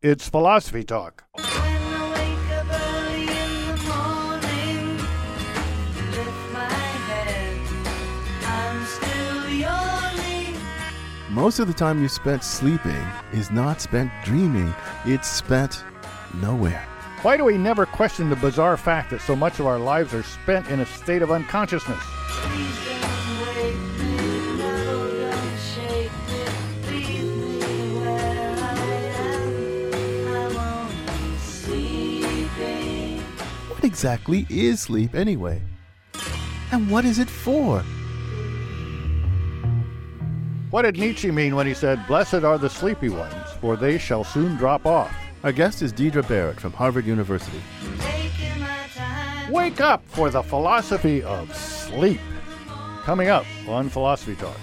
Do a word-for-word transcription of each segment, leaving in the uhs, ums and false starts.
It's Philosophy Talk. When I wake up early in the morning, lift my head, I'm still yawning. Most of the time you spent sleeping is not spent dreaming. It's spent nowhere. Why do we never question the bizarre fact that so much of our lives are spent in a state of unconsciousness? Please don't wake me, no, don't shake me, leave me where I am, I'm only sleeping. What exactly is sleep anyway? And what is it for? What did Nietzsche mean when he said, "Blessed are the sleepy ones, for they shall soon drop off"? Our guest is Deidre Barrett from Harvard University. Taking my time. Wake up for the philosophy of sleep. Coming up on Philosophy Talk.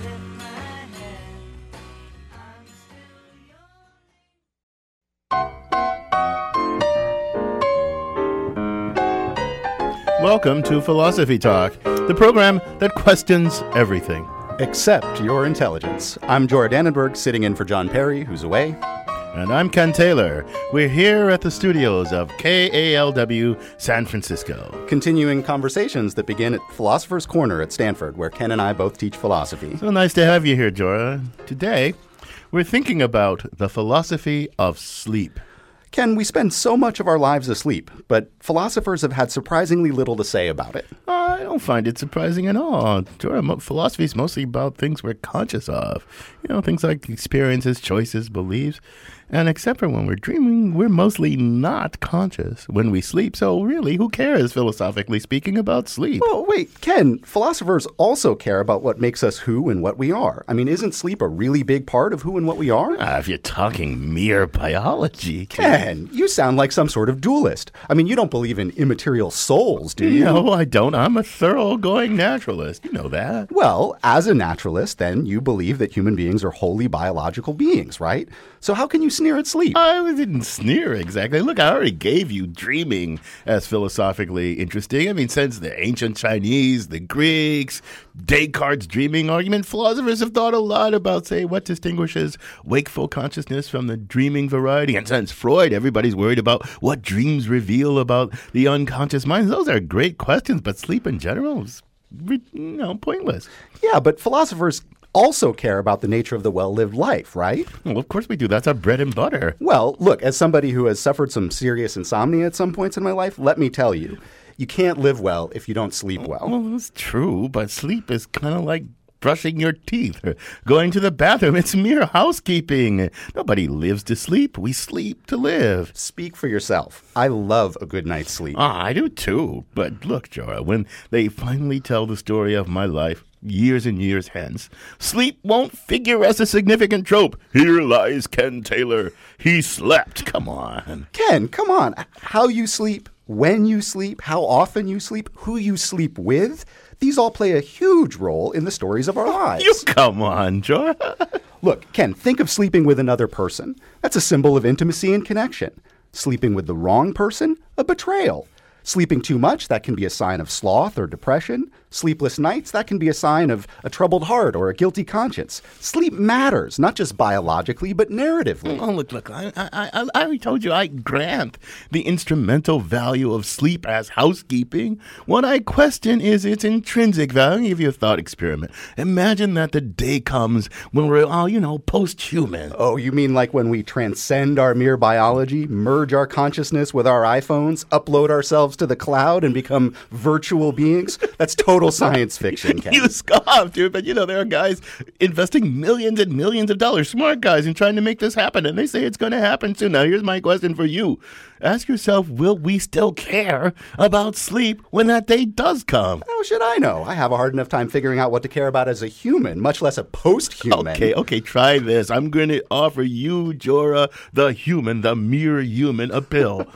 Welcome to Philosophy Talk, the program that questions everything. Except your intelligence. I'm Jorah Dannenberg, sitting in for John Perry, who's away. And I'm Ken Taylor. We're here at the studios of K A L W San Francisco. Continuing conversations that begin at Philosopher's Corner at Stanford, where Ken and I both teach philosophy. So nice to have you here, Jorah. Today, we're thinking about the philosophy of sleep. Ken, we spend so much of our lives asleep, but philosophers have had surprisingly little to say about it. I don't find it surprising at all. Jorah, mo- philosophy is mostly about things we're conscious of. You know, things like experiences, choices, beliefs. And except for when we're dreaming, we're mostly not conscious when we sleep. So really, who cares, philosophically speaking, about sleep? Oh, wait, Ken, philosophers also care about what makes us who and what we are. I mean, isn't sleep a really big part of who and what we are? Ah, if you're talking mere biology. Ken, you sound like some sort of dualist. I mean, you don't believe in immaterial souls, do you? No, I don't. I'm a thoroughgoing naturalist. You know that. Well, as a naturalist, then you believe that human beings are wholly biological beings, right? So how can you sneer at sleep? I didn't sneer exactly. Look, I already gave you dreaming as philosophically interesting. I mean, since the ancient Chinese, the Greeks, Descartes' dreaming argument, philosophers have thought a lot about, say, what distinguishes wakeful consciousness from the dreaming variety. And since Freud, everybody's worried about what dreams reveal about the unconscious mind. Those are great questions, but sleep in general is, you know, pointless. Yeah, but philosophers also care about the nature of the well-lived life, right? Well, of course we do. That's our bread and butter. Well, look, as somebody who has suffered some serious insomnia at some points in my life, let me tell you, you can't live well if you don't sleep well. Well, that's true, but sleep is kind of like brushing your teeth or going to the bathroom. It's mere housekeeping. Nobody lives to sleep. We sleep to live. Speak for yourself. I love a good night's sleep. Ah, I do too. But look, Jorah, when they finally tell the story of my life, years and years hence, sleep won't figure as a significant trope. Here lies Ken Taylor. He slept. Come on. Ken, come on. How you sleep, when you sleep, how often you sleep, who you sleep with, these all play a huge role in the stories of our lives. You come on, Jorah. Look, Ken, think of sleeping with another person. That's a symbol of intimacy and connection. Sleeping with the wrong person, a betrayal. Sleeping too much, that can be a sign of sloth or depression. Sleepless nights, that can be a sign of a troubled heart or a guilty conscience. Sleep matters, not just biologically, but narratively. Oh, look, look, I, I, I, I already told you I grant the instrumental value of sleep as housekeeping. What I question is its intrinsic value. I'll give you a thought experiment. Imagine that the day comes when we're all, you know, post-human. Oh, you mean like when we transcend our mere biology, merge our consciousness with our iPhones, upload ourselves to the cloud, and become virtual beings? That's total science fiction, Ken. You scoff, dude, but you know, there are guys investing millions and millions of dollars, smart guys, in trying to make this happen, and they say it's going to happen soon. Now, here's my question for you. Ask yourself, will we still care about sleep when that day does come? How should I know? I have a hard enough time figuring out what to care about as a human, much less a post-human. Okay, okay, try this. I'm going to offer you, Jorah, the human, the mere human, a pill.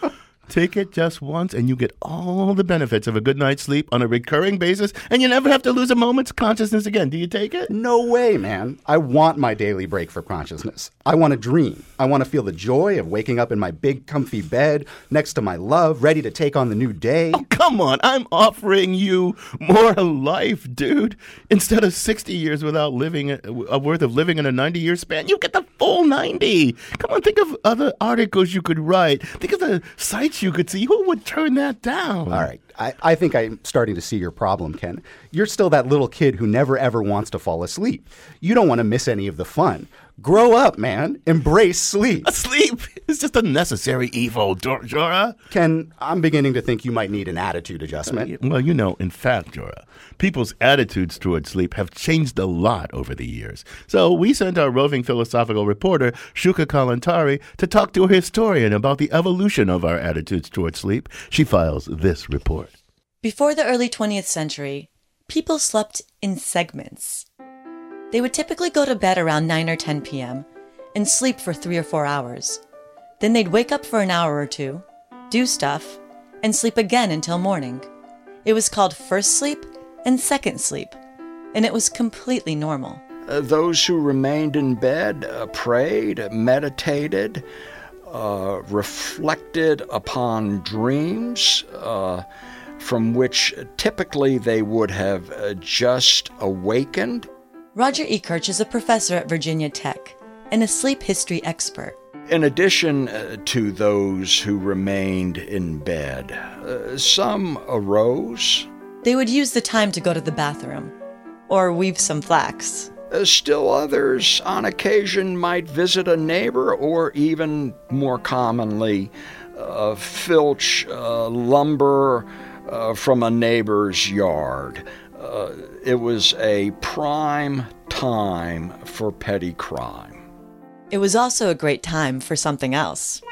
Take it just once and you get all the benefits of a good night's sleep on a recurring basis, and you never have to lose a moment's consciousness again. Do you take it? No way, man. I want my daily break for consciousness. I want to dream. I want to feel the joy of waking up in my big, comfy bed next to my love, ready to take on the new day. Oh, come on. I'm offering you more life, dude. Instead of sixty years without living, a worth of living in a ninety-year span, you get the full ninety. Come on, think of other articles you could write. Think of the sites you could see. Who would turn that down? All right. I, I think I'm starting to see your problem, Ken. You're still that little kid who never ever wants to fall asleep. You don't want to miss any of the fun. Grow up, man. Embrace sleep. Sleep is just a necessary evil, Jor- Jorah. Ken, I'm beginning to think you might need an attitude adjustment. Uh, well, you know, in fact, Jorah, people's attitudes toward sleep have changed a lot over the years. So we sent our roving philosophical reporter, Shuka Kalantari, to talk to a historian about the evolution of our attitudes toward sleep. She files this report. Before the early twentieth century, people slept in segments. They would typically go to bed around nine or ten p.m. and sleep for three or four hours. Then they'd wake up for an hour or two, do stuff, and sleep again until morning. It was called first sleep and second sleep, and it was completely normal. Uh, those who remained in bed uh, prayed, meditated, uh, reflected upon dreams, uh, from which typically they would have uh, just awakened. Roger Ekirch is a professor at Virginia Tech and a sleep history expert. In addition uh, to those who remained in bed, uh, some arose. They would use the time to go to the bathroom or weave some flax. Uh, still others, on occasion, might visit a neighbor or even more commonly, uh, filch uh, lumber uh, from a neighbor's yard. Uh, it was a prime time for petty crime. It was also a great time for something else.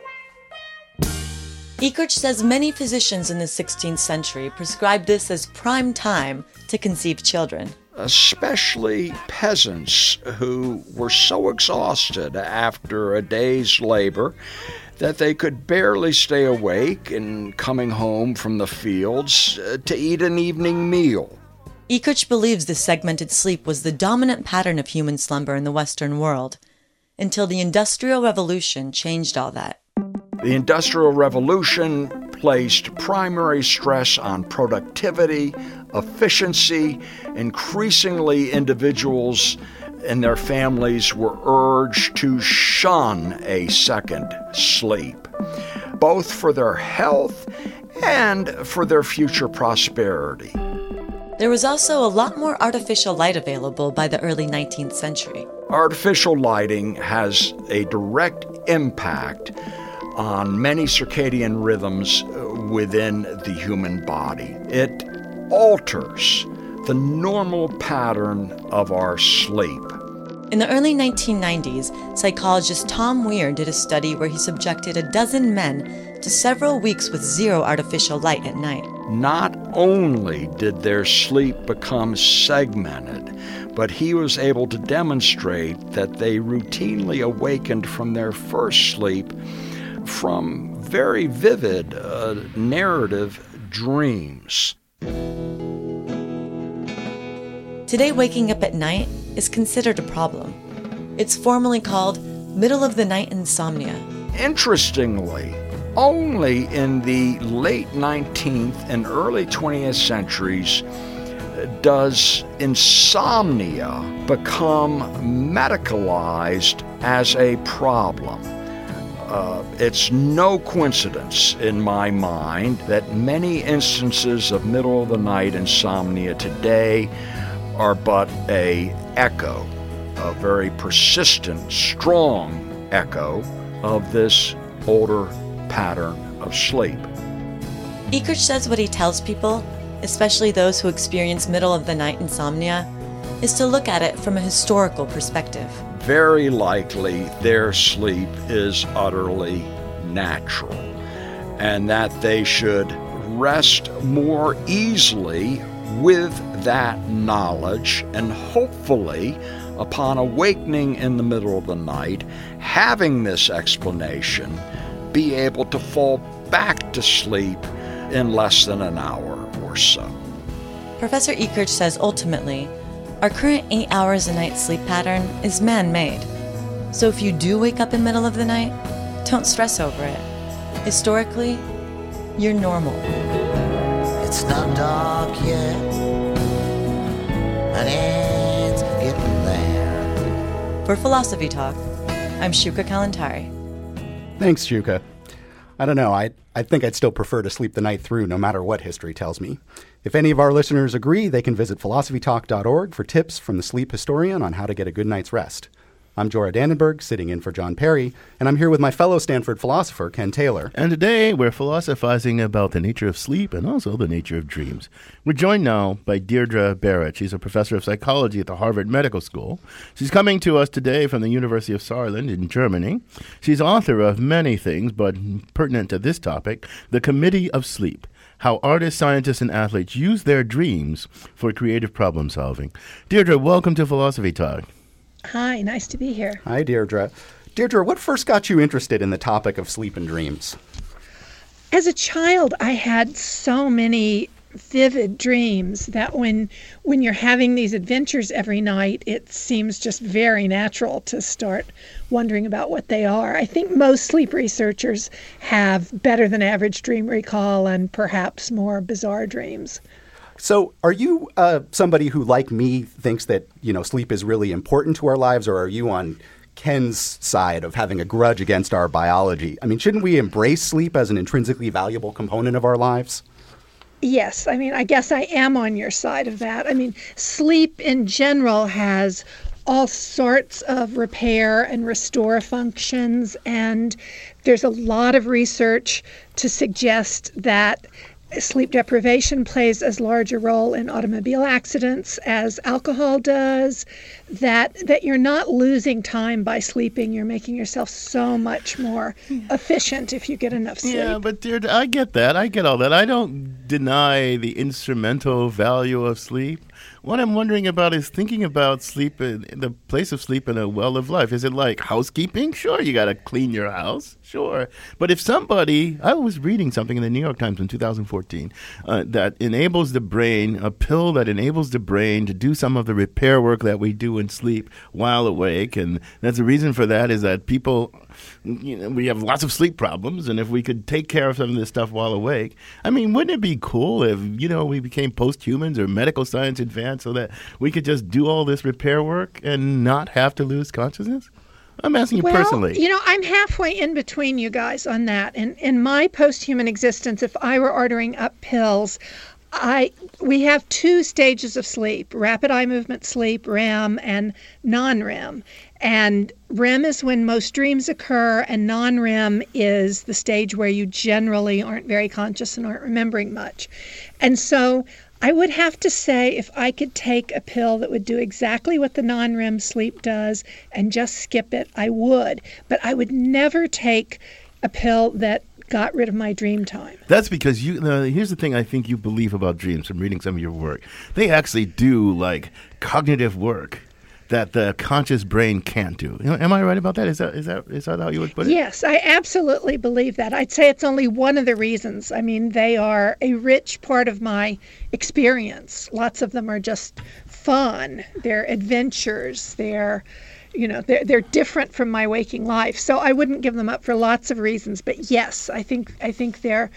Ekirch says many physicians in the sixteenth century prescribed this as prime time to conceive children. Especially peasants who were so exhausted after a day's labor that they could barely stay awake and coming home from the fields uh, to eat an evening meal. Ekirch believes this segmented sleep was the dominant pattern of human slumber in the Western world, until the Industrial Revolution changed all that. The Industrial Revolution placed primary stress on productivity, efficiency. Increasingly, individuals and their families were urged to shun a second sleep, both for their health and for their future prosperity. There was also a lot more artificial light available by the early nineteenth century. Artificial lighting has a direct impact on many circadian rhythms within the human body. It alters the normal pattern of our sleep. In the early nineteen nineties, psychologist Tom Weir did a study where he subjected a dozen men to several weeks with zero artificial light at night. Not only did their sleep become segmented, but he was able to demonstrate that they routinely awakened from their first sleep from very vivid uh, narrative dreams. Today, waking up at night is considered a problem. It's formally called middle-of-the-night insomnia. Interestingly, only in the late nineteenth and early twentieth centuries does insomnia become medicalized as a problem. Uh, it's no coincidence in my mind that many instances of middle-of-the-night insomnia today are but a echo, a very persistent, strong echo of this older pattern of sleep. Ekirch says what he tells people, especially those who experience middle-of-the-night insomnia, is to look at it from a historical perspective. Very likely their sleep is utterly natural, and that they should rest more easily with that knowledge, and hopefully, upon awakening in the middle of the night, having this explanation, be able to fall back to sleep in less than an hour or so. Professor Ekirch says ultimately, our current eight hours a night sleep pattern is man-made. So if you do wake up in the middle of the night, don't stress over it. Historically, you're normal. It's not dark yet, and it's getting there. For Philosophy Talk, I'm Shuka Kalantari. Thanks, Shuka. I don't know. I, I think I'd still prefer to sleep the night through no matter what history tells me. If any of our listeners agree, they can visit philosophy talk dot org for tips from the sleep historian on how to get a good night's rest. I'm Jorah Dannenberg, sitting in for John Perry, and I'm here with my fellow Stanford philosopher, Ken Taylor. And today we're philosophizing about the nature of sleep and also the nature of dreams. We're joined now by Deirdre Barrett. She's a professor of psychology at the Harvard Medical School. She's coming to us today from the University of Saarland in Germany. She's author of many things, but pertinent to this topic, The Committee of Sleep: How Artists, Scientists, and Athletes Use Their Dreams for Creative Problem Solving. Deirdre, welcome to Philosophy Talk. Hi, nice to be here. Hi, Deirdre. Deirdre, what first got you interested in the topic of sleep and dreams? As a child, I had so many vivid dreams that when when you're having these adventures every night, it seems just very natural to start wondering about what they are. I think most sleep researchers have better than average dream recall and perhaps more bizarre dreams. So are you uh, somebody who, like me, thinks that, you know, sleep is really important to our lives, or are you on Ken's side of having a grudge against our biology? I mean, shouldn't we embrace sleep as an intrinsically valuable component of our lives? Yes, I mean, I guess I am on your side of that. I mean, sleep in general has all sorts of repair and restore functions, and there's a lot of research to suggest that sleep deprivation plays as large a role in automobile accidents as alcohol does, that that you're not losing time by sleeping. You're making yourself so much more efficient if you get enough sleep. Yeah, but Deirdre, I get that. I get all that. I don't deny the instrumental value of sleep. What I'm wondering about is thinking about sleep, in, in the place of sleep in a well of life. Is it like housekeeping? Sure, you got to clean your house. Sure. But if somebody, I was reading something in the New York Times in two thousand fourteen uh, that enables the brain, a pill that enables the brain to do some of the repair work that we do in sleep while awake. And that's the reason for that is that people, you know, we have lots of sleep problems. And if we could take care of some of this stuff while awake, I mean, wouldn't it be cool if, you know, we became post-humans or medical science advanced so that we could just do all this repair work and not have to lose consciousness? I'm asking you well, personally. You know, I'm halfway in between you guys on that. And in my post-human existence, if I were ordering up pills, I we have two stages of sleep: rapid eye movement sleep, R E M, and non-R E M. And R E M is when most dreams occur, and non-R E M is the stage where you generally aren't very conscious and aren't remembering much. And so I would have to say, if I could take a pill that would do exactly what the non-R E M sleep does and just skip it, I would. But I would never take a pill that got rid of my dream time. That's because you, uh, here's the thing I think you believe about dreams from reading some of your work. They actually do like cognitive work that the conscious brain can't do. You know, am I right about that? Is that is that is that how you would put it? Yes, I absolutely believe that. I'd say it's only one of the reasons. I mean, they are a rich part of my experience. Lots of them are just fun. They're adventures. They're, you know, they're they're different from my waking life. So I wouldn't give them up for lots of reasons. But yes, I think I think they're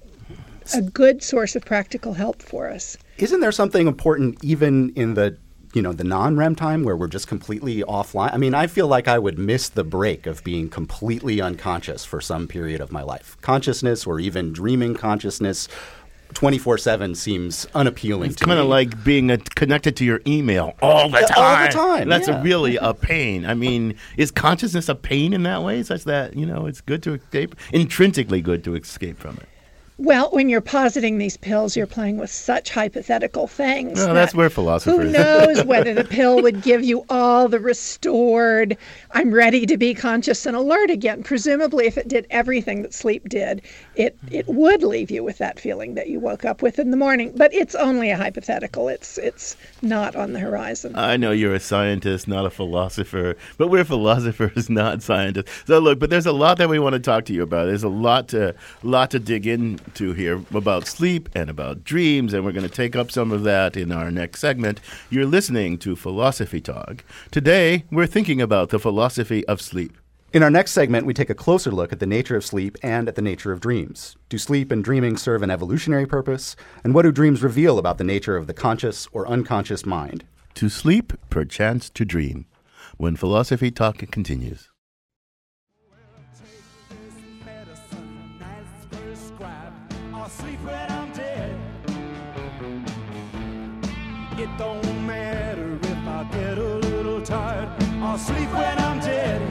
a good source of practical help for us. Isn't there something important even in the you know, the non-R E M time where we're just completely offline? I mean, I feel like I would miss the break of being completely unconscious for some period of my life. Consciousness or even dreaming consciousness twenty-four seven seems unappealing it's to me. It's kind of like being a, connected to your email all the time. All the time. That's yeah. a really a pain. I mean, is consciousness a pain in that way, such that, you know, it's good to escape, intrinsically good to escape from it? Well, when you're positing these pills, you're playing with such hypothetical things. Well, that that's where philosophers. Who knows whether the pill would give you all the restored, I'm ready to be conscious and alert again. Presumably, if it did everything that sleep did, it, it would leave you with that feeling that you woke up with in the morning. But it's only a hypothetical. It's it's not on the horizon. I know you're a scientist, not a philosopher, but we're philosophers, not scientists. So look, but there's a lot that we want to talk to you about. There's a lot to lot to dig into here about sleep and about dreams, and we're going to take up some of that in our next segment. You're listening to Philosophy Talk. Today, we're thinking about the philosophy of sleep. In our next segment, we take a closer look at the nature of sleep and at the nature of dreams. Do sleep and dreaming serve an evolutionary purpose? And what do dreams reveal about the nature of the conscious or unconscious mind? To sleep, perchance to dream. When Philosophy Talk continues. It don't matter if I get a little tired. I'll sleep when I'm dead.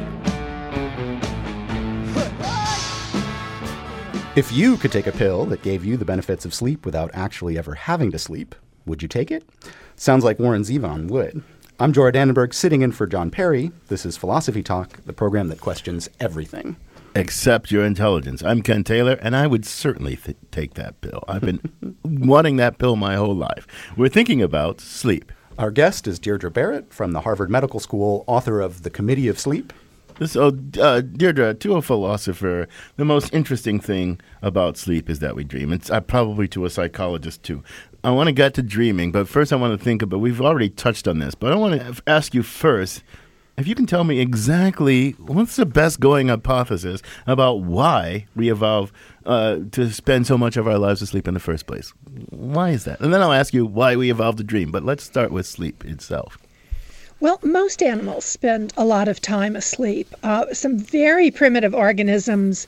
If you could take a pill that gave you the benefits of sleep without actually ever having to sleep, would you take it? Sounds like Warren Zevon would. I'm Jorah Dannenberg, sitting in for John Perry. This is Philosophy Talk, the program that questions everything. Except your intelligence. I'm Ken Taylor, and I would certainly th- take that pill. I've been wanting that pill my whole life. We're thinking about sleep. Our guest is Deirdre Barrett from the Harvard Medical School, author of The Committee of Sleep. So, uh, Deirdre, to a philosopher, the most interesting thing about sleep is that we dream. It's uh, probably to a psychologist, too. I want to get to dreaming, but first I want to think about, we've already touched on this, but I want to ask you first, if you can tell me exactly what's the best going hypothesis about why we evolved uh, to spend so much of our lives asleep in the first place. Why is that? And then I'll ask you why we evolved to dream, but let's start with sleep itself. Well, most animals spend a lot of time asleep. Uh, some very primitive organisms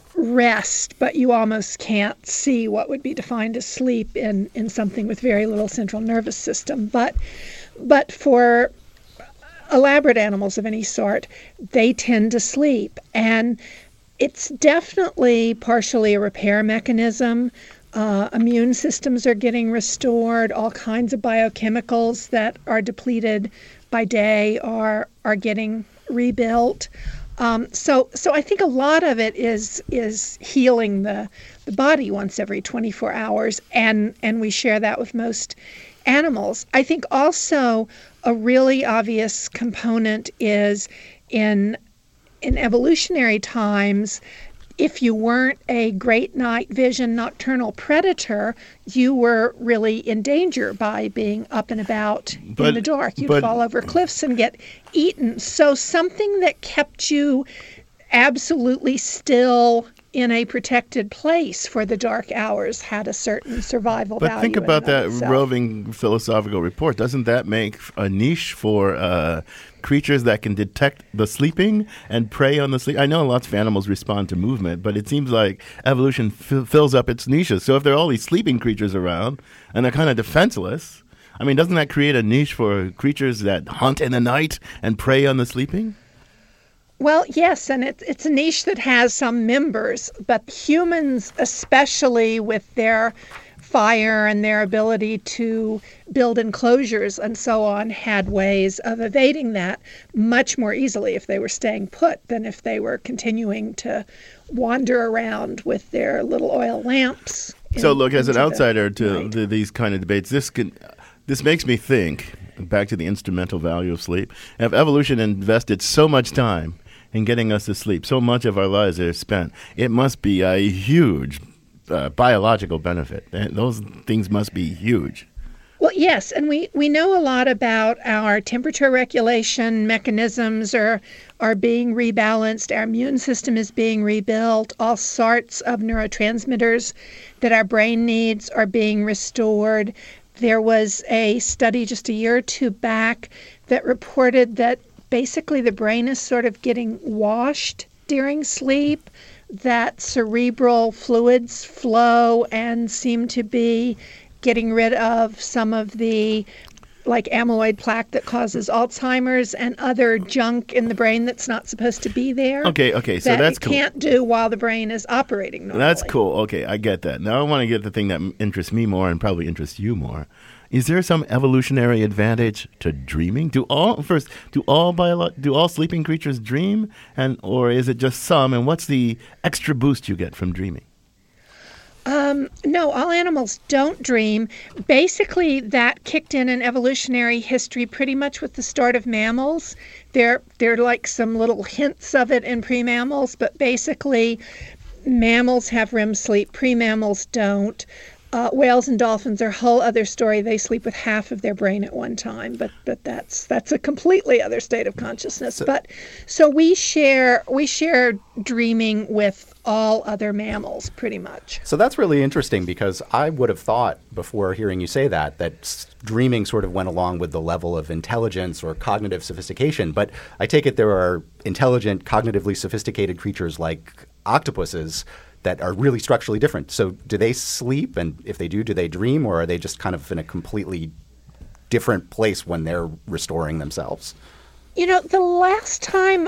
rest, but you almost can't see what would be defined as sleep in, in something with very little central nervous system. But, but for elaborate animals of any sort, they tend to sleep. And it's definitely partially a repair mechanism. Uh, immune systems are getting restored. All kinds of biochemicals that are depleted by day are are getting rebuilt. Um, so so I think a lot of it is is healing the the body once every twenty-four hours, and and we share that with most animals. I think also a really obvious component is in in evolutionary times, if you weren't a great night vision nocturnal predator, you were really in danger by being up and about But- in the dark. You'd but- fall over cliffs and get eaten. So something that kept you absolutely still in a protected place for the dark hours had a certain survival But value. think in about and that of itself. roving philosophical report. Doesn't that make a niche for uh, creatures that can detect the sleeping and prey on the sleep? I know lots of animals respond to movement, but it seems like evolution f- fills up its niches. So if there are all these sleeping creatures around and they're kind of defenseless, I mean, doesn't that create a niche for creatures that hunt in the night and prey on the sleeping? Well, yes, and it, it's a niche that has some members, but humans, especially with their fire and their ability to build enclosures and so on, had ways of evading that much more easily if they were staying put than if they were continuing to wander around with their little oil lamps. So in- look, as an into the outsider to night. the, these kind of debates, this can this makes me think back to the instrumental value of sleep. If evolution invested so much time in getting us to sleep, so much of our lives are spent, it must be a huge uh, biological benefit. And those things must be huge. Well, yes, and we, we know a lot about our temperature regulation mechanisms are are being rebalanced. Our immune system is being rebuilt. All sorts of neurotransmitters that our brain needs are being restored. There was a study just a year or two back that reported that basically the brain is sort of getting washed during sleep, that cerebral fluids flow and seem to be getting rid of some of the like amyloid plaque that causes Alzheimer's and other junk in the brain that's not supposed to be there. Okay, okay, so that that's it cool. can't do while the brain is operating normally. That's cool. Okay, I get that. Now I want to get the thing that m- interests me more and probably interests you more. Is there some evolutionary advantage to dreaming? Do all first do all biolo- do all sleeping creatures dream, and or is it just some? And what's the extra boost you get from dreaming? Um, no, all animals don't dream. Basically, that kicked in in evolutionary history pretty much with the start of mammals. There, there are like some little hints of it in pre-mammals, but basically, mammals have R E M sleep. Pre-mammals don't. Uh, whales and dolphins are a whole other story. They sleep with half of their brain at one time, but but that's that's a completely other state of consciousness. So- but so we share we share dreaming with all other mammals, pretty much. So that's really interesting because I would have thought before hearing you say that, that s- dreaming sort of went along with the level of intelligence or cognitive sophistication. But I take it there are intelligent, cognitively sophisticated creatures like octopuses that are really structurally different. So do they sleep? And if they do, do they dream? Or are they just kind of in a completely different place when they're restoring themselves? You know, the last time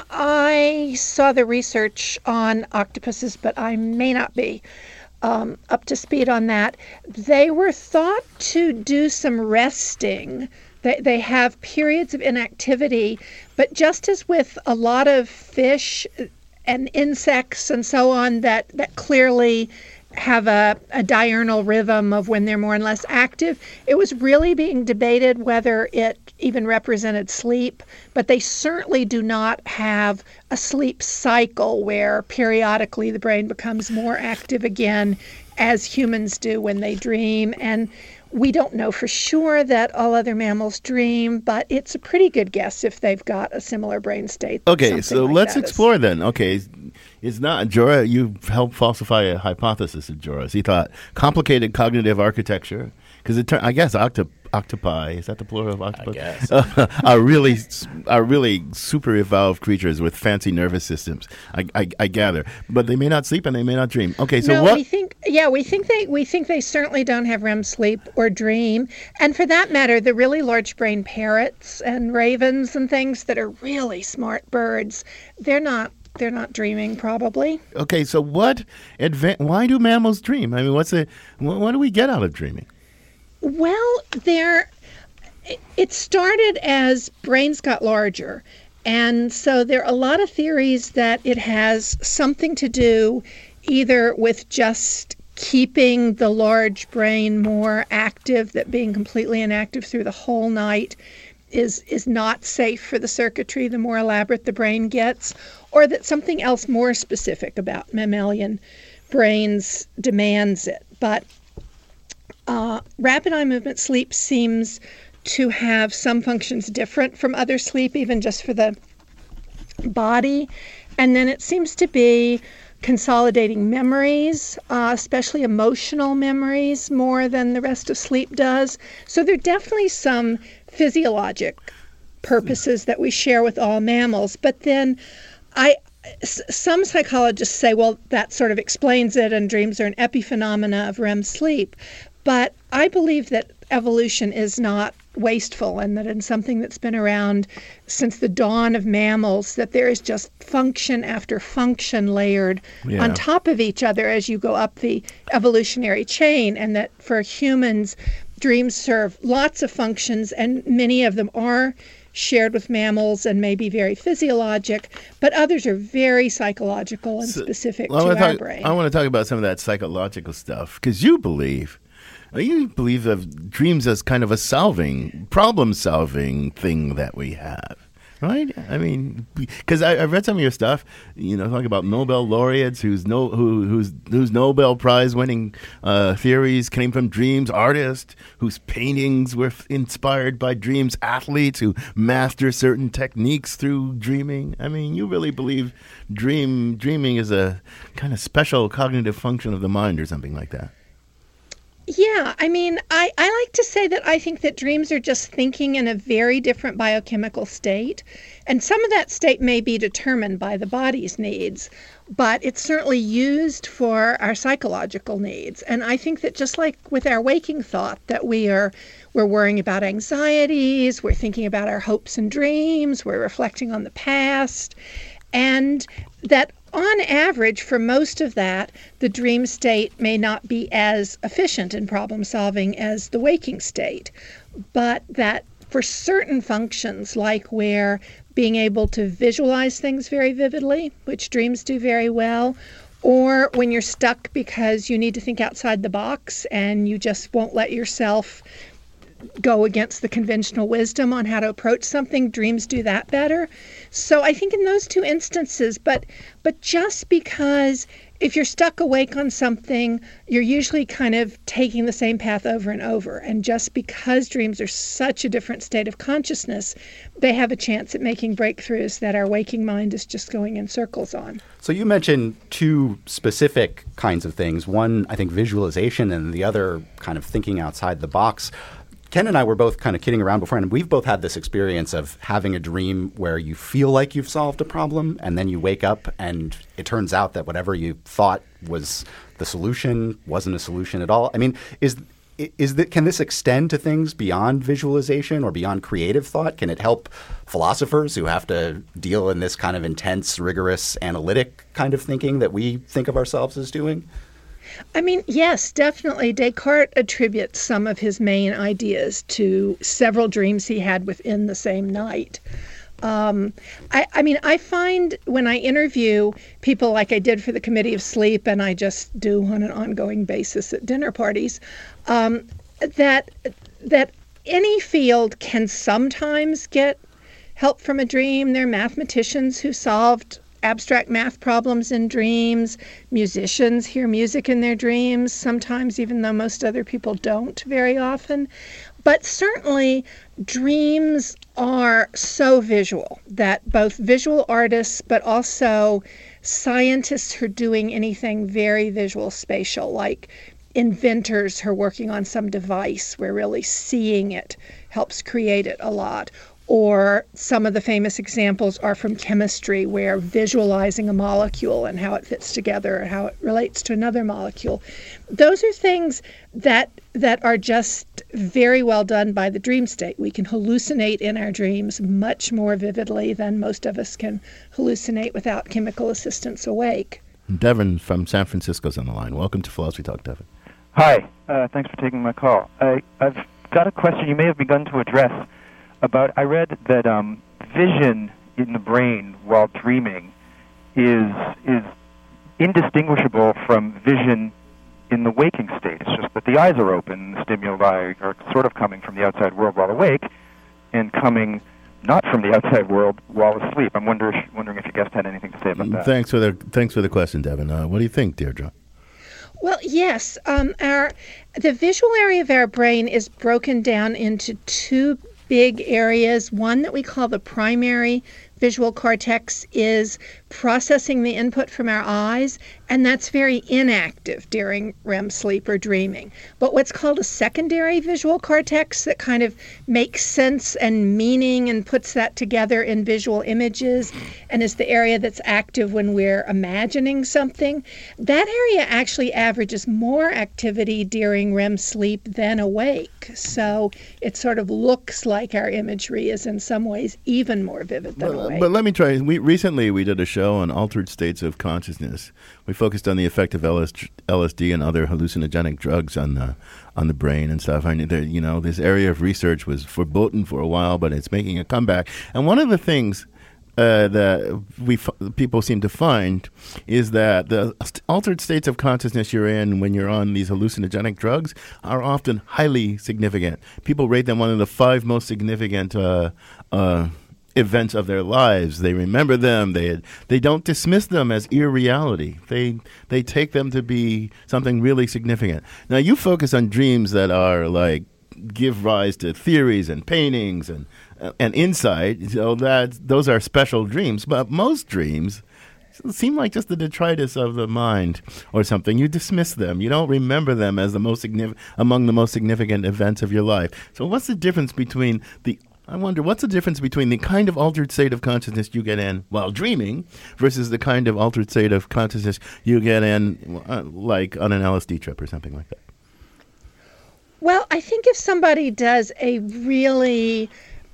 I saw the research on octopuses, but I may not be um, up to speed on that, they were thought to do some resting. They, they have periods of inactivity, but just as with a lot of fish and insects and so on that, that clearly have a, a diurnal rhythm of when they're more and less active, it was really being debated whether it even represented sleep, but they certainly do not have a sleep cycle where periodically the brain becomes more active again as humans do when they dream. And we don't know for sure that all other mammals dream, but it's a pretty good guess if they've got a similar brain state. Okay, something so like let's that is- explore then. Okay, it's not Jorah. You helped falsify a hypothesis of Jorah's. He thought complicated cognitive architecture, because it turned. I guess octo- octopi is that the plural of octopus? guess. Uh, are really are really super evolved creatures with fancy nervous systems. I, I, I gather, but they may not sleep and they may not dream. Okay, so no, what? we think yeah, we think they we think they certainly don't have R E M sleep or dream, and for that matter, the really large brain parrots and ravens and things that are really smart birds, they're not they're not dreaming probably. Okay, so what? Adva- why do mammals dream? I mean, what's the? What, what do we get out of dreaming? Well, there it started as brains got larger. And so there are a lot of theories that it has something to do either with just keeping the large brain more active, that being completely inactive through the whole night is is not safe for the circuitry the more elaborate the brain gets, or that something else more specific about mammalian brains demands it. But uh, rapid eye movement sleep seems to have some functions different from other sleep, even just for the body. And then it seems to be consolidating memories, uh, especially emotional memories, more than the rest of sleep does. So there are definitely some physiologic purposes that we share with all mammals. But then I, s- some psychologists say, well, that sort of explains it, and dreams are an epiphenomena of R E M sleep. But I believe that evolution is not wasteful, and that in something that's been around since the dawn of mammals, that there is just function after function layered Yeah. on top of each other as you go up the evolutionary chain, and that for humans, dreams serve lots of functions, and many of them are shared with mammals and may be very physiologic, but others are very psychological and So- specific Well, I to wanna our talk, brain. I want to talk about some of that psychological stuff, because you believe, you believe of dreams as kind of a solving, problem-solving thing that we have, right? I mean, because I've read some of your stuff, you know, talking about Nobel laureates whose no, who, whose whose Nobel Prize-winning uh, theories came from dreams, artists whose paintings were f- inspired by dreams, athletes who master certain techniques through dreaming. I mean, you really believe dream dreaming is a kind of special cognitive function of the mind or something like that. Yeah, I mean, I, I like to say that I think that dreams are just thinking in a very different biochemical state. And some of that state may be determined by the body's needs. but it's certainly used for our psychological needs. And I think that just like with our waking thought, that we are we're worrying about anxieties, we're thinking about our hopes and dreams, we're reflecting on the past, and that on average, for most of that, the dream state may not be as efficient in problem solving as the waking state, but that for certain functions, like where being able to visualize things very vividly, which dreams do very well, or when you're stuck because you need to think outside the box and you just won't let yourself go against the conventional wisdom on how to approach something, dreams do that better. So I think in those two instances, but but just because if you're stuck awake on something, you're usually kind of taking the same path over and over. And just because dreams are such a different state of consciousness, they have a chance at making breakthroughs that our waking mind is just going in circles on. So you mentioned two specific kinds of things. One, I think, visualization, and the other kind of thinking outside the box. Ken and I were both kind of kidding around before, and we've both had this experience of having a dream where you feel like you've solved a problem, and then you wake up and it turns out that whatever you thought was the solution wasn't a solution at all. I mean, is is that can this extend to things beyond visualization or beyond creative thought? Can it help philosophers who have to deal in this kind of intense, rigorous, analytic kind of thinking that we think of ourselves as doing? I mean, yes, definitely. Descartes attributes some of his main ideas to several dreams he had within the same night. Um, I, I mean, I find when I interview people like I did for the Committee of Sleep, and I just do on an ongoing basis at dinner parties, um, that that any field can sometimes get help from a dream. There are mathematicians who solved abstract math problems in dreams. Musicians hear music in their dreams, sometimes even though most other people don't very often. But certainly dreams are so visual that both visual artists but also scientists who are doing anything very visual spatial, like inventors who are working on some device where really seeing it helps create it a lot. Or some of the famous examples are from chemistry, where visualizing a molecule and how it fits together and how it relates to another molecule. Those are things that that are just very well done by the dream state. We can hallucinate in our dreams much more vividly than most of us can hallucinate without chemical assistance awake. Devin from San Francisco's on the line. Welcome to Philosophy Talk, Devin. Hi. Uh, thanks for taking my call. I, I've got a question you may have begun to address. About, I read that um, vision in the brain while dreaming is is indistinguishable from vision in the waking state. It's just that the eyes are open, the stimuli are sort of coming from the outside world while awake, and coming not from the outside world while asleep. I'm wonder, wondering if your guest had anything to say about that. Thanks for the thanks for the question, Devin. Uh, what do you think, Deirdre? Well, yes, um, our the visual area of our brain is broken down into two big areas. One that we call the primary visual cortex is processing the input from our eyes, and that's very inactive during R E M sleep or dreaming. But what's called a secondary visual cortex that kind of makes sense and meaning and puts that together in visual images and is the area that's active when we're imagining something, that area actually averages more activity during R E M sleep than awake. So it sort of looks like our imagery is in some ways even more vivid than But, awake. but let me try. We recently we did a show on altered states of consciousness. We focused on the effect of L S D and other hallucinogenic drugs on the on the brain and stuff. I mean, there, you know, this area of research was verboten for a while, but it's making a comeback. And one of the things uh, that we f- people seem to find is that the altered states of consciousness you're in when you're on these hallucinogenic drugs are often highly significant. People rate them one of the five most significant uh, uh, events of their lives. They remember them. They they don't dismiss them as irreality. They they take them to be something really significant. Now you focus on dreams that are like give rise to theories and paintings and uh, and insight. So that those are special dreams. But most dreams seem like just the detritus of the mind or something. You dismiss them. You don't remember them as the most significant among the most significant events of your life. So what's the difference between the I wonder, what's the difference between the kind of altered state of consciousness you get in while dreaming versus the kind of altered state of consciousness you get in, uh, like on an L S D trip or something like that? Well, I think if somebody does a really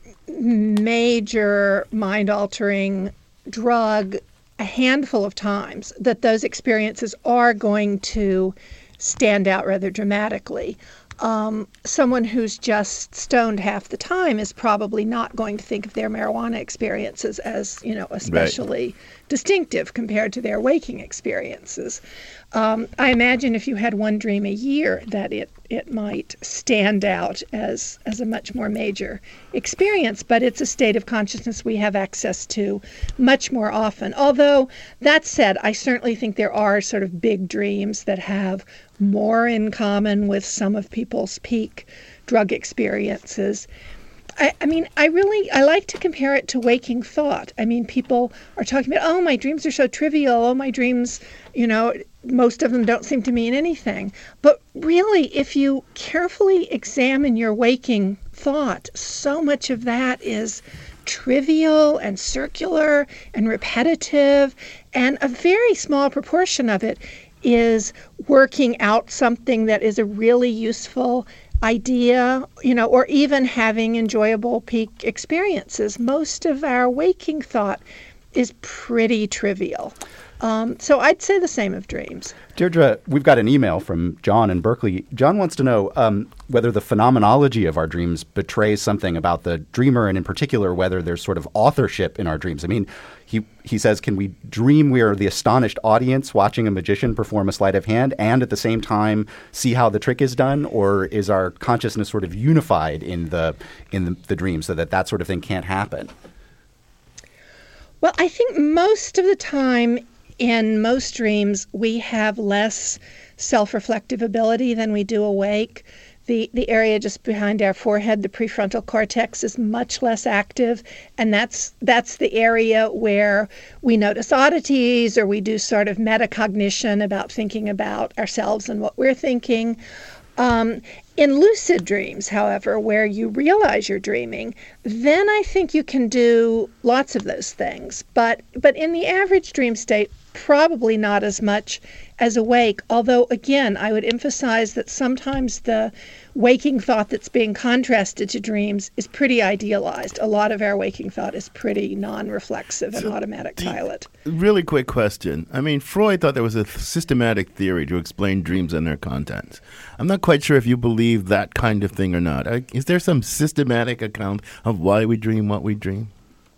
major mind-altering drug a handful of times, that those experiences are going to stand out rather dramatically. Um, someone who's just stoned half the time is probably not going to think of their marijuana experiences as, you know, especially right. distinctive compared to their waking experiences. Um, I imagine if you had one dream a year, that it, it might stand out as, as a much more major experience, but it's a state of consciousness we have access to much more often. Although, that said, I certainly think there are sort of big dreams that have more in common with some of people's peak drug experiences. I, I mean, I really, I like to compare it to waking thought. I mean, people are talking about, oh, my dreams are so trivial. Oh, my dreams, you know, most of them don't seem to mean anything. But really, if you carefully examine your waking thought, so much of that is trivial and circular and repetitive, and a very small proportion of it is working out something that is a really useful idea, you know, or even having enjoyable peak experiences. Most of our waking thought is pretty trivial. Um, so I'd say the same of dreams. Deirdre, we've got an email from John in Berkeley. John wants to know um, whether the phenomenology of our dreams betrays something about the dreamer, and in particular, whether there's sort of authorship in our dreams. I mean, he he says, can we dream we are the astonished audience watching a magician perform a sleight of hand and at the same time see how the trick is done? Or is our consciousness sort of unified in the in the, the dream so that that sort of thing can't happen? Well, I think most of the time in most dreams, we have less self-reflective ability than we do awake. The the area just behind our forehead, the prefrontal cortex, is much less active, and that's that's the area where we notice oddities, or we do sort of metacognition about thinking about ourselves and what we're thinking. Um, in lucid dreams, however, where you realize you're dreaming, then I think you can do lots of those things. But but in the average dream state, probably not as much as awake. Although, again, I would emphasize that sometimes the waking thought that's being contrasted to dreams is pretty idealized. A lot of our waking thought is pretty non-reflexive and so automatic pilot. Really quick question. I mean, Freud thought there was a th- systematic theory to explain dreams and their contents. I'm not quite sure if you believe that kind of thing or not. I, is there some systematic account of why we dream what we dream?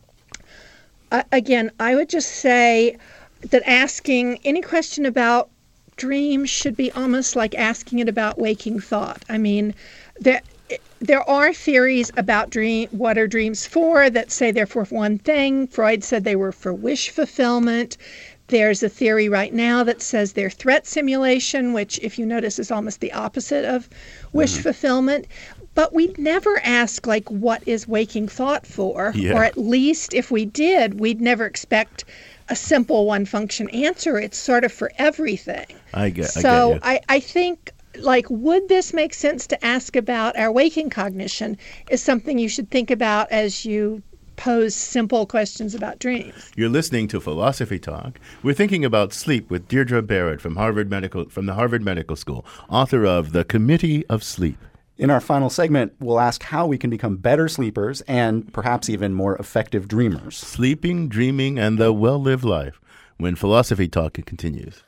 Uh, again, I would just say that asking any question about dreams should be almost like asking it about waking thought. I mean, there there are theories about dream what are dreams for that say they're for one thing. Freud said they were for wish fulfillment. There's a theory right now that says they're threat simulation, which, if you notice, is almost the opposite of wish mm-hmm. fulfillment. But we'd never ask, like, what is waking thought for? Yeah. Or at least if we did, we'd never expect a simple one-function answer. It's sort of for everything. I get, so I, get I, I think, like, would this make sense to ask about our waking cognition is something you should think about as you pose simple questions about dreams. You're listening to Philosophy Talk. We're thinking about sleep with Deirdre Barrett from Harvard Medical from the Harvard Medical School, author of The Committee of Sleep. In our final segment, we'll ask how we can become better sleepers and perhaps even more effective dreamers. Sleeping, dreaming, and the well-lived life when Philosophy Talk continues.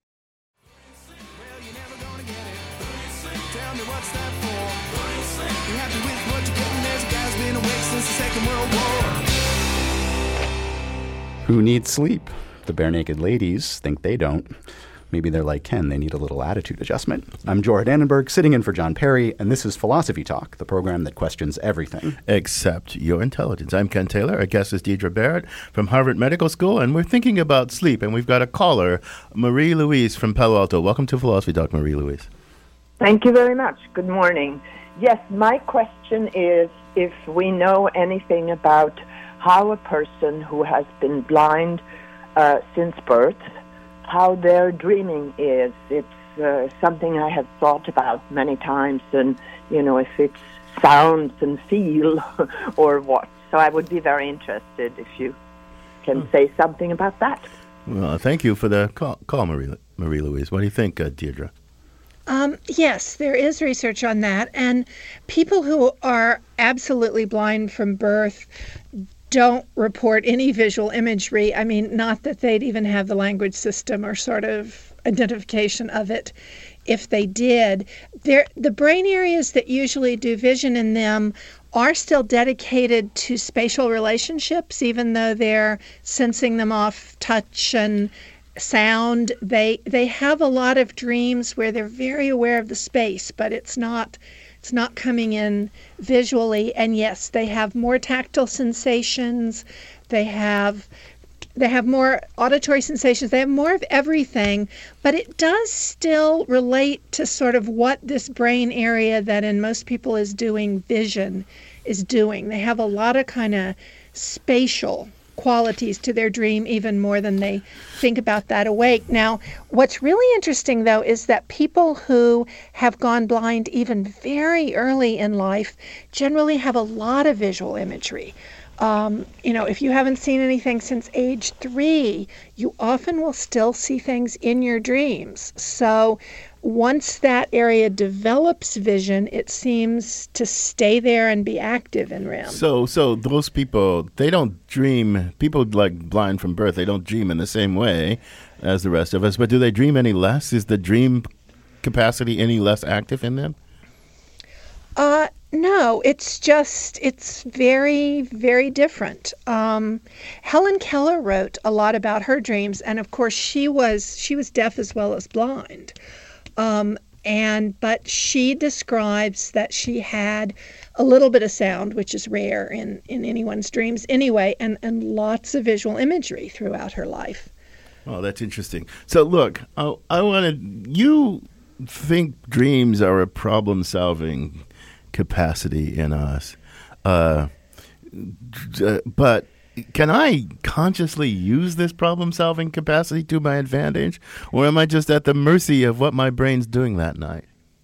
Who needs sleep? The Bare Naked Ladies think they don't. Maybe they're like Ken, they need a little attitude adjustment. I'm Jorah Dannenberg, sitting in for John Perry, and this is Philosophy Talk, the program that questions everything. Except your intelligence. I'm Ken Taylor. Our guest is Deirdre Barrett from Harvard Medical School, and we're thinking about sleep, and we've got a caller, Marie-Louise from Palo Alto. Welcome to Philosophy Talk, Marie-Louise. Thank you very much. Good morning. Yes, my question is if we know anything about how a person who has been blind uh, since birth, how their dreaming is. It's uh, something I have thought about many times, and, you know, if it's sounds and feel or what. So I would be very interested if you can Hmm. say something about that. Well, thank you for the call, call Marie, Marie Louise. What do you think, uh, Deirdre? Um, yes, there is research on that. And people who are absolutely blind from birth don't report any visual imagery. I mean, not that they'd even have the language system or sort of identification of it. If they did, there the brain areas that usually do vision in them are still dedicated to spatial relationships, even though they're sensing them off touch and sound. They they have a lot of dreams where they're very aware of the space, but it's not it's not coming in visually. And yes, they have more tactile sensations. They have They have more auditory sensations. They have more of everything, but it does still relate to sort of what this brain area that in most people is doing vision is doing. They have a lot of kind of spatial qualities to their dream, even more than they think about that awake. Now, what's really interesting, though, is that people who have gone blind even very early in life generally have a lot of visual imagery. Um, you know, if you haven't seen anything since age three, you often will still see things in your dreams. So once that area develops vision, it seems to stay there and be active in R E M. So, so those people, they don't dream. People like blind from birth, they don't dream in the same way as the rest of us. But do they dream any less? Is the dream capacity any less active in them? Uh, no, it's just, it's very, very different. Um, Helen Keller wrote a lot about her dreams, and of course she was, she was deaf as well as blind. Um, and, but she describes that she had a little bit of sound, which is rare in, in anyone's dreams anyway, and, and lots of visual imagery throughout her life. Oh, that's interesting. So look, I, I wanted, you think dreams are a problem-solving capacity in us. Uh, d- but can I consciously use this problem-solving capacity to my advantage? Or am I just at the mercy of what my brain's doing that night?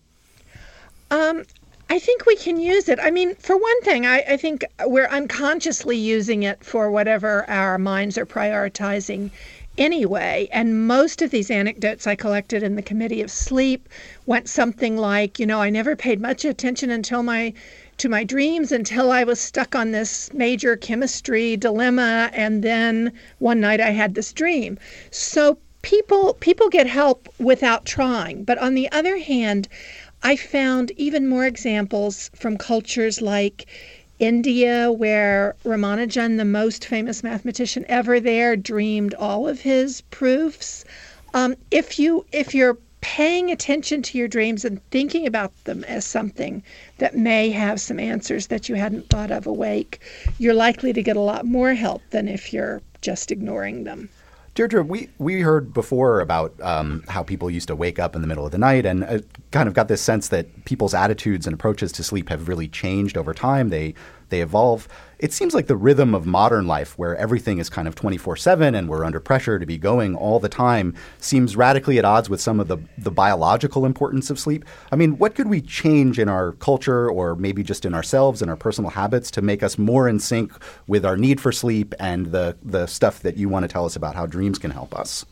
Um, I think we can use it. I mean, for one thing, I, I think we're unconsciously using it for whatever our minds are prioritizing anyway. And most of these anecdotes I collected in the Committee of Sleep went something like, you know, I never paid much attention until my to my dreams until I was stuck on this major chemistry dilemma, and then one night I had this dream. So people people get help without trying. But on the other hand, I found even more examples from cultures like India, where Ramanujan, the most famous mathematician ever there, dreamed all of his proofs. Um, if you if you're paying attention to your dreams and thinking about them as something that may have some answers that you hadn't thought of awake, you're likely to get a lot more help than if you're just ignoring them. Deirdre, we, we heard before about um, how people used to wake up in the middle of the night, and uh, kind of got this sense that people's attitudes and approaches to sleep have really changed over time. They they evolve. It seems like the rhythm of modern life, where everything is kind of twenty-four seven and we're under pressure to be going all the time, seems radically at odds with some of the, the biological importance of sleep. I mean, what could we change in our culture, or maybe just in ourselves and our personal habits, to make us more in sync with our need for sleep and the, the stuff that you want to tell us about how dreams can help us?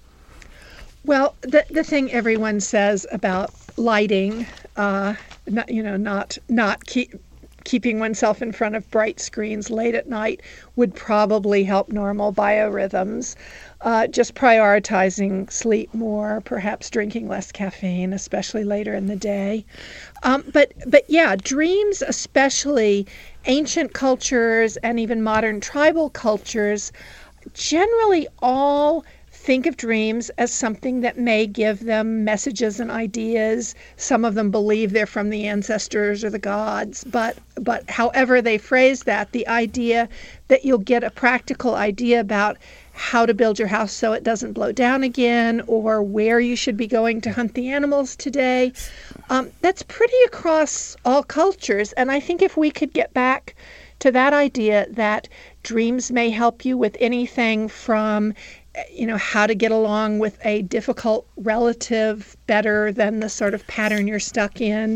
Well, the the thing everyone says about lighting, uh, not, you know, not not keep, keeping oneself in front of bright screens late at night would probably help normal biorhythms. Uh, just prioritizing sleep more, perhaps drinking less caffeine, especially later in the day. Um, but but yeah, dreams, especially ancient cultures and even modern tribal cultures, generally all think of dreams as something that may give them messages and ideas. Some of them believe they're from the ancestors or the gods, but but however they phrase that, the idea that you'll get a practical idea about how to build your house so it doesn't blow down again, or where you should be going to hunt the animals today, um, that's pretty across all cultures. And I think if we could get back to that idea that dreams may help you with anything from you know, how to get along with a difficult relative better than the sort of pattern you're stuck in,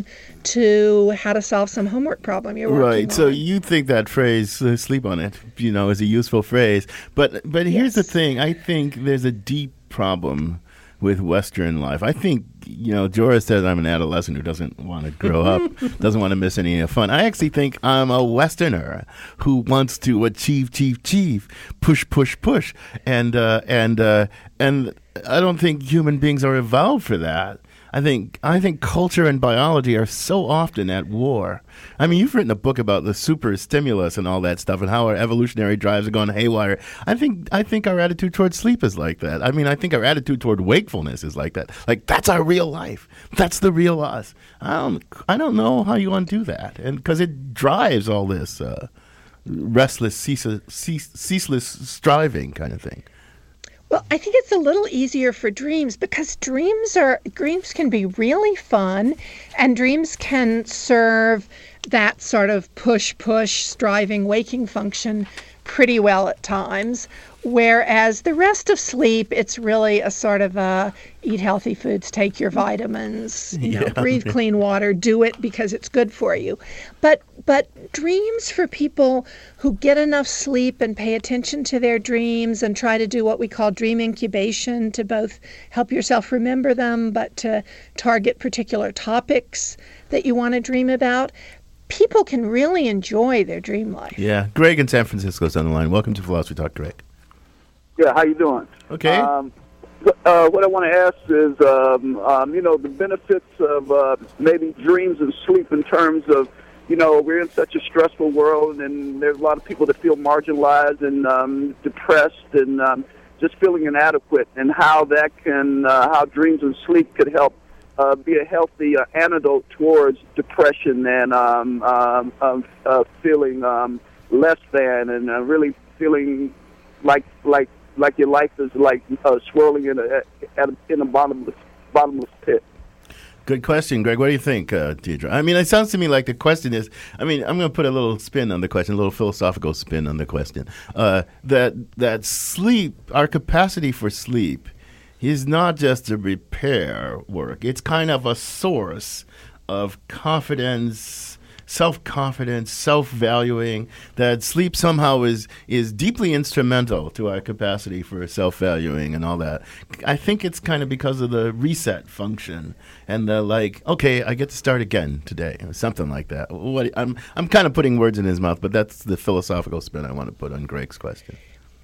to how to solve some homework problem you're working Right. on. So you think that phrase, uh, sleep on it, you know, is a useful phrase. But but here's the Yes. thing. I think there's a deep problem with Western life. I think, you know, Jorah says I'm an adolescent who doesn't want to grow up, doesn't want to miss any of fun. I actually think I'm a Westerner who wants to achieve, achieve, achieve, push, push, push. And, uh, and, uh, and I don't think human beings are evolved for that. I think I think culture and biology are so often at war. I mean, you've written a book about the super stimulus and all that stuff, and how our evolutionary drives are going haywire. I think I think our attitude toward sleep is like that. I mean, I think our attitude toward wakefulness is like that. Like, that's our real life. That's the real us. I don't I don't know how you undo that, and because it drives all this uh, restless, ceaseless, ceaseless striving kind of thing. Well, I think it's a little easier for dreams because dreams are dreams can be really fun, and dreams can serve that sort of push push striving waking function pretty well at times. Whereas the rest of sleep, it's really a sort of a eat healthy foods, take your vitamins, you know, Yeah. breathe clean water, do it because it's good for you. But but dreams for people who get enough sleep and pay attention to their dreams and try to do what we call dream incubation to both help yourself remember them, but to target particular topics that you want to dream about, people can really enjoy their dream life. Yeah. Greg in San Francisco is on the line. Welcome to Philosophy Talk, Greg. Yeah, how you doing? Okay. Um, uh, what I want to ask is, um, um, you know, the benefits of uh, maybe dreams and sleep in terms of, you know, we're in such a stressful world, and there's a lot of people that feel marginalized and um, depressed and um, just feeling inadequate, and how that can, uh, how dreams and sleep could help uh, be a healthy uh, antidote towards depression and um, um, um, uh, feeling um, less than, and uh, really feeling like like. like your life is like uh, swirling in a, at a in a bottomless bottomless pit. Good question, Greg. What do you think, uh, Deidre? I mean, it sounds to me like the question is, I mean, I'm going to put a little spin on the question, a little philosophical spin on the question, uh, that that sleep, our capacity for sleep, is not just a repair work. It's kind of a source of confidence, self-confidence, self-valuing, that sleep somehow is is deeply instrumental to our capacity for self-valuing and all that. I think it's kind of because of the reset function and the like, okay, I get to start again today, or something like that. What, I'm I'm kind of putting words in his mouth, but that's the philosophical spin I want to put on Greg's question.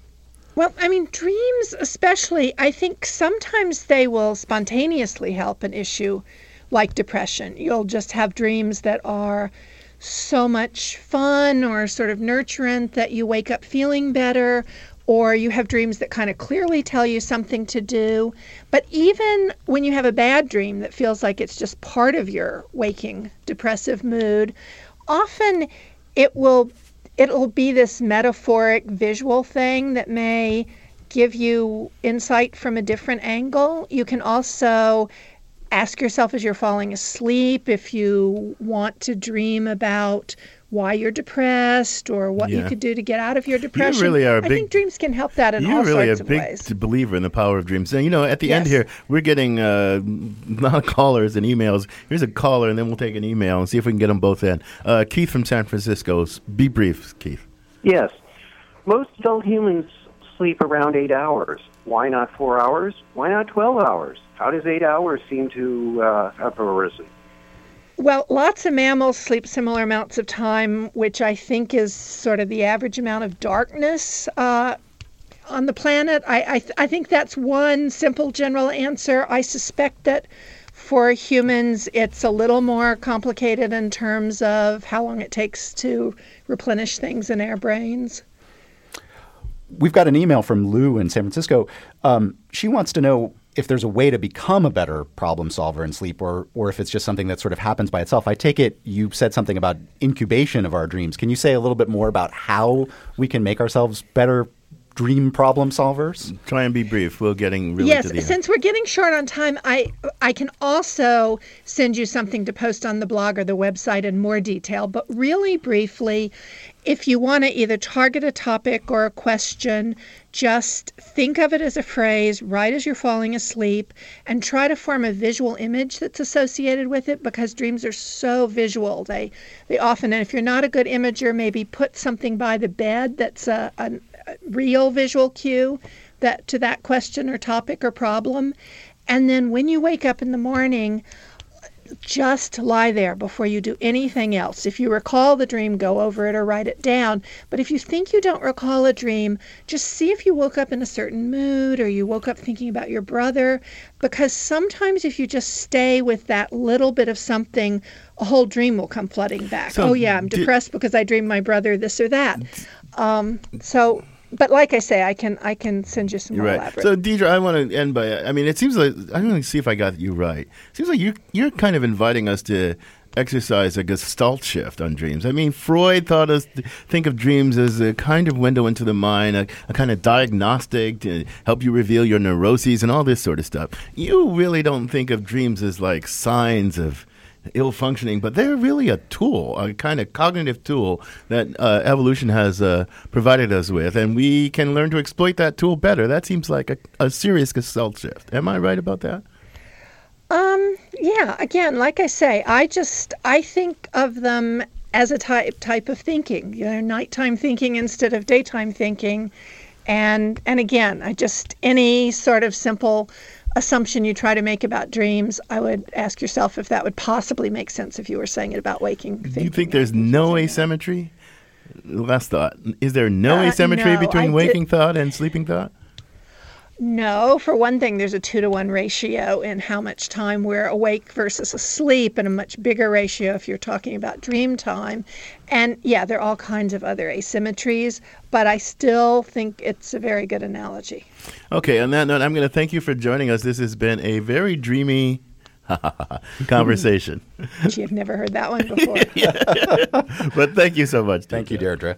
Well, I mean, dreams especially, I think sometimes they will spontaneously help an issue like depression. You'll just have dreams that are so much fun or sort of nurturant that you wake up feeling better, or you have dreams that kind of clearly tell you something to do. But even when you have a bad dream that feels like it's just part of your waking depressive mood, often it will it'll be this metaphoric visual thing that may give you insight from a different angle. You can also ask yourself as you're falling asleep if you want to dream about why you're depressed or what you Yeah. could do to get out of your depression. You really are a I big, think dreams can help that in You're all really sorts a of big ways. t- believer in the power of dreams. And, you know, at the end Yes. here, we're getting uh, a lot of callers and emails. Here's a caller, and then we'll take an email and see if we can get them both in. Uh, Keith from San Francisco. Be brief, Keith. Yes. Most adult humans sleep around eight hours. Why not four hours? Why not twelve hours? How does eight hours seem to uh, have arisen? Well, lots of mammals sleep similar amounts of time, which I think is sort of the average amount of darkness uh, on the planet. I, I, th- I think that's one simple general answer. I suspect that for humans, it's a little more complicated in terms of how long it takes to replenish things in our brains. We've got an email from Lou in San Francisco. Um, she wants to know if there's a way to become a better problem solver in sleep, or or if it's just something that sort of happens by itself. I take it you said something about incubation of our dreams. Can you say a little bit more about how we can make ourselves better dream problem solvers? Try and be brief. We're getting really yes, to the end. since we're getting short on time, I I can also send you something to post on the blog or the website in more detail. But really briefly, if you want to either target a topic or a question, just think of it as a phrase right as you're falling asleep and try to form a visual image that's associated with it, because dreams are so visual. They they often, and if you're not a good imager, maybe put something by the bed that's a, a, a real visual cue that to that question or topic or problem. And then when you wake up in the morning, just lie there before you do anything else. If you recall the dream, go over it or write it down. But if you think you don't recall a dream, just see if you woke up in a certain mood or you woke up thinking about your brother. Because sometimes if you just stay with that little bit of something, a whole dream will come flooding back. So oh, yeah, I'm di- depressed because I dreamed my brother this or that. Um, so... But like I say, I can I can send you some You're more right. elaborate. So, Deidre, I want to end by, I mean, it seems like, I want to see if I got you right. It seems like you're, you're kind of inviting us to exercise a gestalt shift on dreams. I mean, Freud thought us to think of dreams as a kind of window into the mind, a, a kind of diagnostic to help you reveal your neuroses and all this sort of stuff. You really don't think of dreams as like signs of ill functioning, but they're really a tool, a kind of cognitive tool that uh, evolution has uh, provided us with, and we can learn to exploit that tool better. That seems like a, a serious gestalt shift. Am I right about that? Um, yeah, again, like I say, I just, I think of them as a type type of thinking, you know, nighttime thinking instead of daytime thinking. And, and again, I just, any sort of simple assumption you try to make about dreams, I would ask yourself if that would possibly make sense if you were saying it about waking. Do you think there's no asymmetry? Last thought. Is there no Uh, asymmetry no, between I waking did- thought and sleeping thought? No, for one thing, there's a two to one ratio in how much time we're awake versus asleep, and a much bigger ratio if you're talking about dream time. And yeah, there are all kinds of other asymmetries, but I still think it's a very good analogy. Okay, on that note, I'm going to thank you for joining us. This has been a very dreamy conversation. Gee, I've never heard that one before. But thank you so much. Thank you, Deirdre.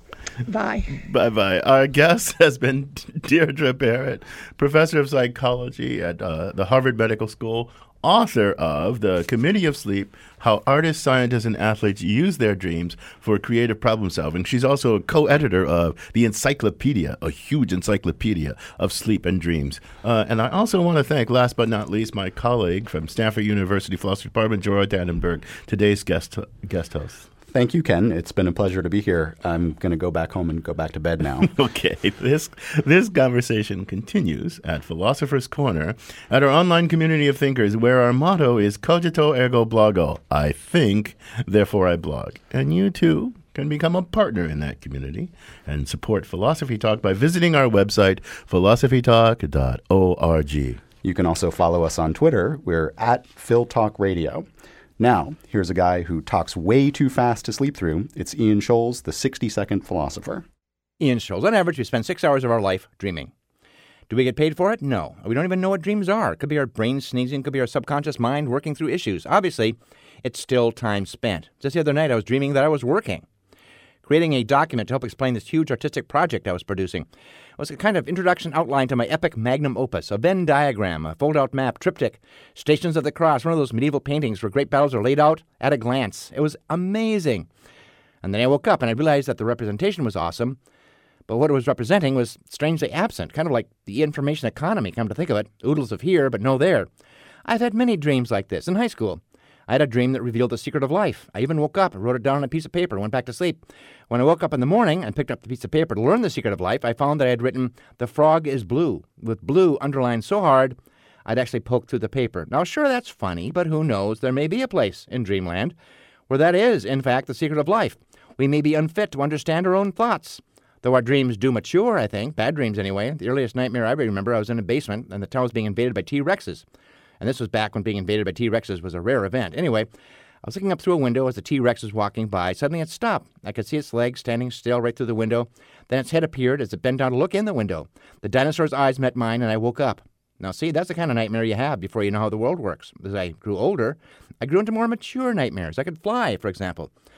Bye. Bye-bye. Our guest has been Deirdre Barrett, professor of psychology at uh, the Harvard Medical School, author of The Committee of Sleep, How Artists, Scientists, and Athletes Use Their Dreams for Creative Problem Solving. She's also a co-editor of the Encyclopedia, a huge encyclopedia of sleep and dreams. Uh, and I also want to thank, last but not least, my colleague from Stanford University Philosophy Department, Jorah Dandenberg, today's guest guest host. Thank you, Ken. It's been a pleasure to be here. I'm going to go back home and go back to bed now. Okay, this this conversation continues at Philosopher's Corner, at our online community of thinkers, where our motto is Cogito Ergo Blogo. I think, therefore I blog. And you, too, can become a partner in that community and support Philosophy Talk by visiting our website, philosophy talk dot org. You can also follow us on Twitter. We're at Phil Talk Radio. Now, here's a guy who talks way too fast to sleep through. It's Ian Scholes, the sixty-second philosopher. Ian Scholes. On average, we spend six hours of our life dreaming. Do we get paid for it? No. We don't even know what dreams are. It could be our brain sneezing. It could be our subconscious mind working through issues. Obviously, it's still time spent. Just the other night, I was dreaming that I was working, creating a document to help explain this huge artistic project I was producing. It was a kind of introduction outline to my epic magnum opus, a Venn diagram, a fold-out map, triptych, Stations of the Cross, one of those medieval paintings where great battles are laid out at a glance. It was amazing. And then I woke up and I realized that the representation was awesome, but what it was representing was strangely absent, kind of like the information economy, come to think of it. Oodles of here, but no there. I've had many dreams like this in high school. I had a dream that revealed the secret of life. I even woke up and wrote it down on a piece of paper and went back to sleep. When I woke up in the morning and picked up the piece of paper to learn the secret of life, I found that I had written, "The frog is blue," with blue underlined so hard I'd actually poked through the paper. Now, sure, that's funny, but who knows? There may be a place in dreamland where that is, in fact, the secret of life. We may be unfit to understand our own thoughts. Though our dreams do mature, I think, bad dreams anyway. The earliest nightmare I remember, I was in a basement and the town was being invaded by T-Rexes. And this was back when being invaded by T-Rexes was a rare event. Anyway, I was looking up through a window as the T-Rex was walking by. Suddenly it stopped. I could see its legs standing still right through the window. Then its head appeared as it bent down to look in the window. The dinosaur's eyes met mine, and I woke up. Now, see, that's the kind of nightmare you have before you know how the world works. As I grew older, I grew into more mature nightmares. I could fly, for example.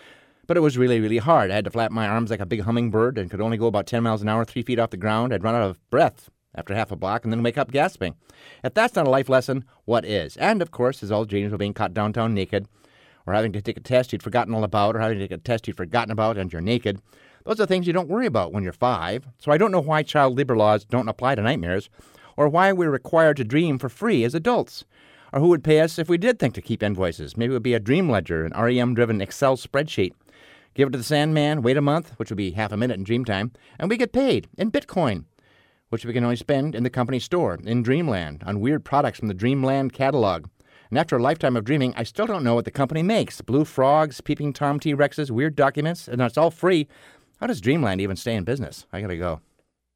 But it was really, really hard. I had to flap my arms like a big hummingbird and could only go about ten miles an hour, three feet off the ground. I'd run out of breath after half a block and then wake up gasping. If that's not a life lesson, what is? And, of course, as all James were being caught downtown naked, or having to take a test you'd forgotten all about, or having to take a test you'd forgotten about and you're naked, those are things you don't worry about when you're five. So I don't know why child labor laws don't apply to nightmares, or why we're required to dream for free as adults. Or who would pay us if we did think to keep invoices? Maybe it would be a dream ledger, an R E M-driven Excel spreadsheet. Give it to the Sandman, wait a month, which would be half a minute in dream time, and we get paid in Bitcoin, which we can only spend in the company store, in Dreamland, on weird products from the Dreamland catalog. And after a lifetime of dreaming, I still don't know what the company makes. Blue frogs, peeping Tom T-Rexes, weird documents, and it's all free. How does Dreamland even stay in business? I gotta go.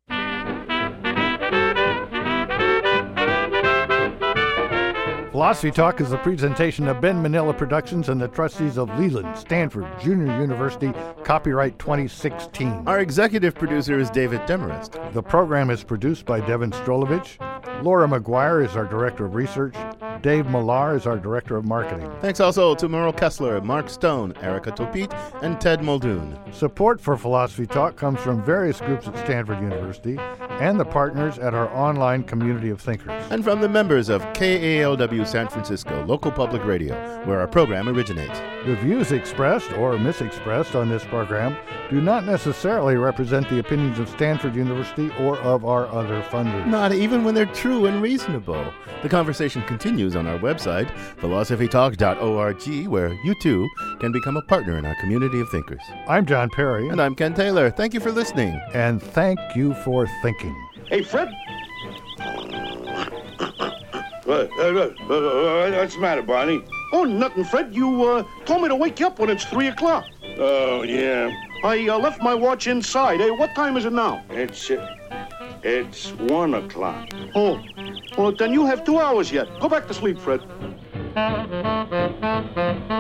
Philosophy Talk is a presentation of Ben Manila Productions and the trustees of Leland Stanford Junior University, copyright twenty sixteen. Our executive producer is David Demarest. The program is produced by Devin Strolovich. Laura McGuire is our director of research. Dave Millar is our director of marketing. Thanks also to Merle Kessler, Mark Stone, Erica Topit, and Ted Muldoon. Support for Philosophy Talk comes from various groups at Stanford University and the partners at our online community of thinkers. And from the members of K A L W San Francisco, local public radio, where our program originates. The views expressed or misexpressed on this program do not necessarily represent the opinions of Stanford University or of our other funders. Not even when they're true and reasonable. The conversation continues on our website, philosophy talk dot org, where you too can become a partner in our community of thinkers. I'm John Perry. And I'm Ken Taylor. Thank you for listening. And thank you for thinking. Hey, Fred. What? Uh, uh, uh, what's the matter, Barney? Oh, nothing, Fred. You uh, told me to wake you up when it's three o'clock. Oh, yeah. I uh, left my watch inside. Hey, what time is it now? It's uh, it's one o'clock. Oh, well, then you have two hours yet. Go back to sleep, Fred.